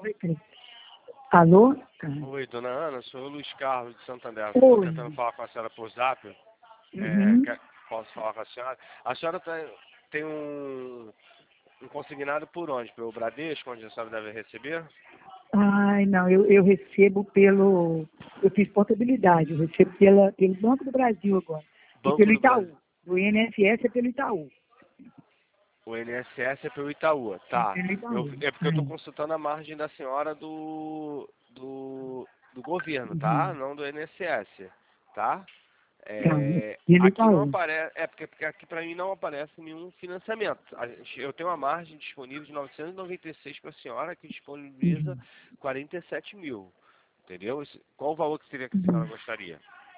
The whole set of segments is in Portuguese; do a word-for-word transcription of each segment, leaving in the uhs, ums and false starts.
Alô? Oi, dona Ana, sou o Luiz Carlos de Santander. Oi. Estou tentando falar com a senhora por zap. Uhum. É, quer- posso falar com a senhora? A senhora tem, tem um, um consignado por onde? Pelo Bradesco, onde a senhora deve receber? Ai, não, eu, eu recebo pelo... Eu fiz portabilidade, eu recebo pela, pelo Banco do Brasil agora. E Banco pelo do Brasil. Itaú. Do I N S S é pelo Itaú. O I N S S é pelo Itaú. É Tá. pelo Eu, Itaú. é porque eu estou É. consultando a margem da senhora do, do, do governo, tá? Uhum. Não do I N S S, tá? Tá, É, pelo aqui não Itaú. aparece, é porque, porque aqui para mim não aparece nenhum financiamento. A gente, eu tenho uma margem disponível de novecentos e noventa e seis para a senhora que disponibiliza Uhum. quarenta e sete mil. Entendeu? Esse- Qual o valor que seria que a senhora Uhum. gostaria?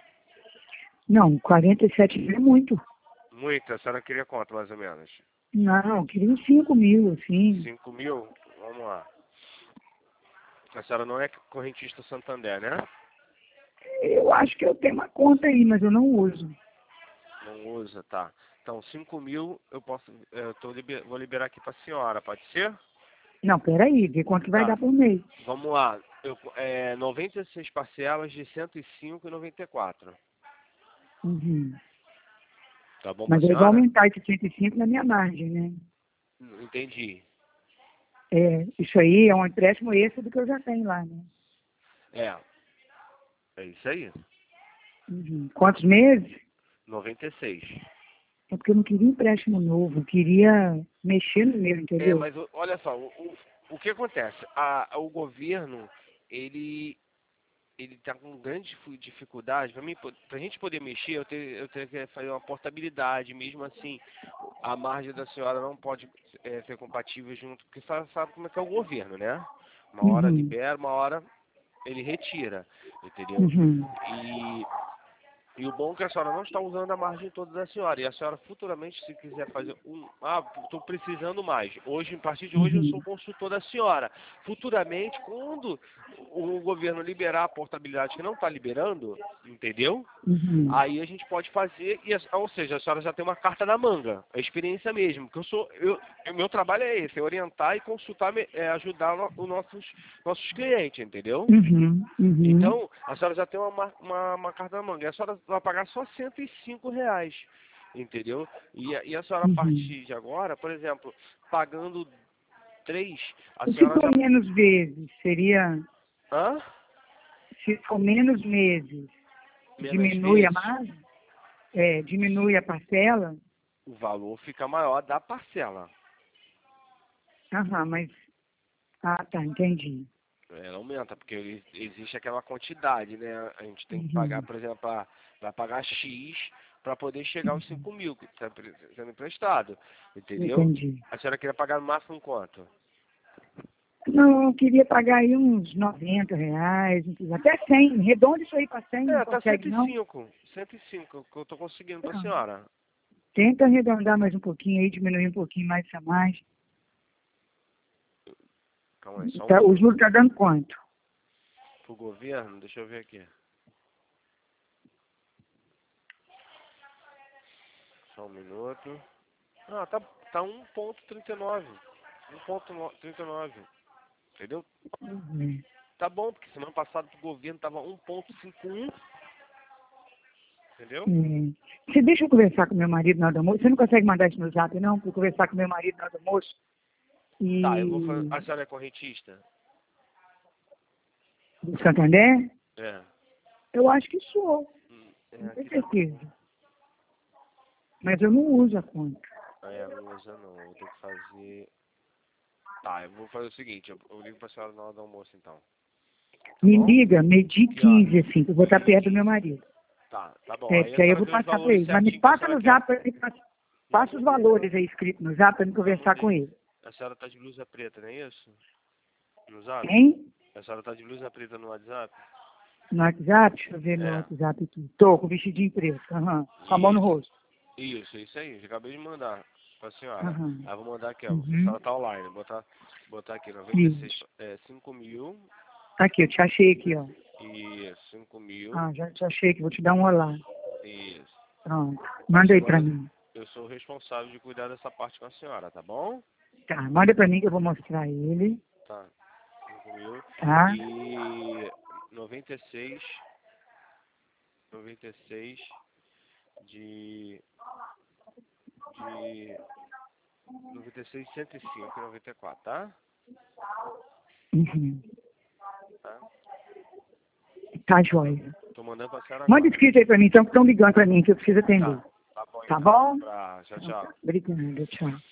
Não, quarenta e sete mil é muito. Muito, a senhora queria quanto mais ou menos? Não, eu queria uns cinco mil, assim. Cinco mil? Vamos lá. A senhora não é correntista Santander, né? Eu acho que eu tenho uma conta aí, mas eu não uso. Não usa, tá. Então, cinco mil eu posso, eu tô, liber- vou liberar aqui para a senhora, pode ser? Não, peraí, vê quanto que vai Tá. dar por mês. Vamos lá. Eu, é, noventa e seis parcelas de cento e cinco e noventa e quatro. Uhum. Tá bom pra Mas aí vai senhora? aumentar esse cento e cinco na minha margem, né? Entendi. É, isso aí é um empréstimo extra do que eu já tenho lá, né? É. É isso aí. Uhum. Quantos meses? noventa e seis. É porque eu não queria empréstimo novo, eu queria mexer no meu, É, entendeu? mas o- olha só, o, o, o que acontece? A, o governo, ele ele está com grande difu- dificuldade. Para mim, para a gente poder mexer, eu tenho, eu tenho que fazer uma portabilidade. Mesmo assim, a margem da senhora não pode é, ser compatível junto, porque sabe, sabe como é que é o governo, né? Uma hora Uhum. libera, uma hora ele retira, entendeu? Uhum. E, e o bom é que a senhora não está usando a margem toda da senhora. E a senhora futuramente, se quiser fazer um... Ah, estou precisando mais. Hoje, a partir de hoje, eu sou Uhum. consultor da senhora. Futuramente, quando o governo liberar a portabilidade que não está liberando, entendeu? Uhum. Aí a gente pode fazer, e, a- ou seja, a senhora já tem uma carta na manga, é experiência mesmo, que eu sou, eu, o meu trabalho é esse, é orientar e consultar, me- é, ajudar no- os nossos, nossos clientes, entendeu? Uhum. Uhum. Então, a senhora já tem uma, mar- uma, uma carta na manga, e a senhora vai pagar só cento e cinco reais, entendeu? E, a- e a senhora, a Uhum. partir de agora, por exemplo, pagando três, a E se senhora for já... menos vezes, seria... Hã? Se for menos meses, Menos diminui a vezes, margem? É, diminui a parcela? o valor fica maior da parcela. Aham, mas... Ah, tá, entendi. Ela aumenta, porque ex- existe aquela quantidade, né? A gente tem que pagar, Uhum. por exemplo, a- vai pagar X para poder chegar aos cinco mil que está sendo emprestado, entendeu? Entendi. A senhora queria pagar no máximo quanto? Não, eu queria pagar aí uns noventa reais, até cem. Redondo isso aí para cem, não É, tá consegue cento e não? cinco, cento e cinco que eu tô conseguindo para a Não. senhora. Tenta arredondar mais um pouquinho aí, diminuir um pouquinho mais essa margem. Calma aí, só um Tá, o minuto. juro está dando quanto? Pro governo, deixa eu ver aqui. Só um minuto. Ah, tá, tá um ponto trinta e nove. um ponto trinta e nove. Entendeu? Uhum. Tá bom, porque semana passada pro governo tava um ponto cinquenta e um. Entendeu? Hum. Você deixa eu conversar com meu marido na hora do almoço? Você não consegue mandar isso no zap, não? Para eu conversar com meu marido na hora do almoço? Tá, eu vou fazer. E... A senhora é correntista? Do Santander? É. Eu acho que sou. Hum, é Não tenho aqui tá. certeza. Mas eu não uso a conta. Ah, é, não usa não. Eu vou ter que fazer. Tá, eu vou fazer o seguinte, eu, eu ligo pra senhora na hora do almoço então. Tá Me bom? liga, meio-dia Que quinze, horas? assim, que eu vou estar Meio-dia e perto do meu quinze. marido. Tá, tá bom. É, Aí a porque aí eu senhora vou vê os passar para valores ele. Mas me certinho que a passa senhora no quer. zap, ele passa, Não, passa os mandei valores não. aí escritos no zap para me Não, conversar com mandei. ele. A senhora tá de blusa preta, não é isso? No zap? Hein? A senhora tá de blusa preta no WhatsApp? No WhatsApp? Deixa eu ver meu É. WhatsApp aqui. Tô com vestidinho preto, aham. Com a mão no Isso. rosto. Isso, isso aí. Já acabei de mandar pra senhora. Aham. Aí eu vou mandar aqui, ó. A Uhum. senhora tá online. Botar, botar aqui, noventa e seis, Isso. é, cinco mil. Aqui, eu te achei aqui, ó. Isso, cinco mil. Ah, já te achei aqui, vou te dar um olá. Isso. Pronto. A Manda aí pra senhora, mim. eu sou o responsável de cuidar dessa parte com a senhora, tá bom? Tá, manda pra mim que eu vou mostrar ele. Tá. cinco mil. Tá? E noventa e seis, noventa e seis de, de noventa e seis, cento e cinco e noventa e quatro, tá? Uhum. Tá? Tá, joia. Tô mandando pra senhora Manda agora. escrito aí pra mim, então, que estão ligando pra mim, que eu preciso atender. Tá, tá bom Tá então. bom? Pra, tchau, tchau. Obrigada, tchau.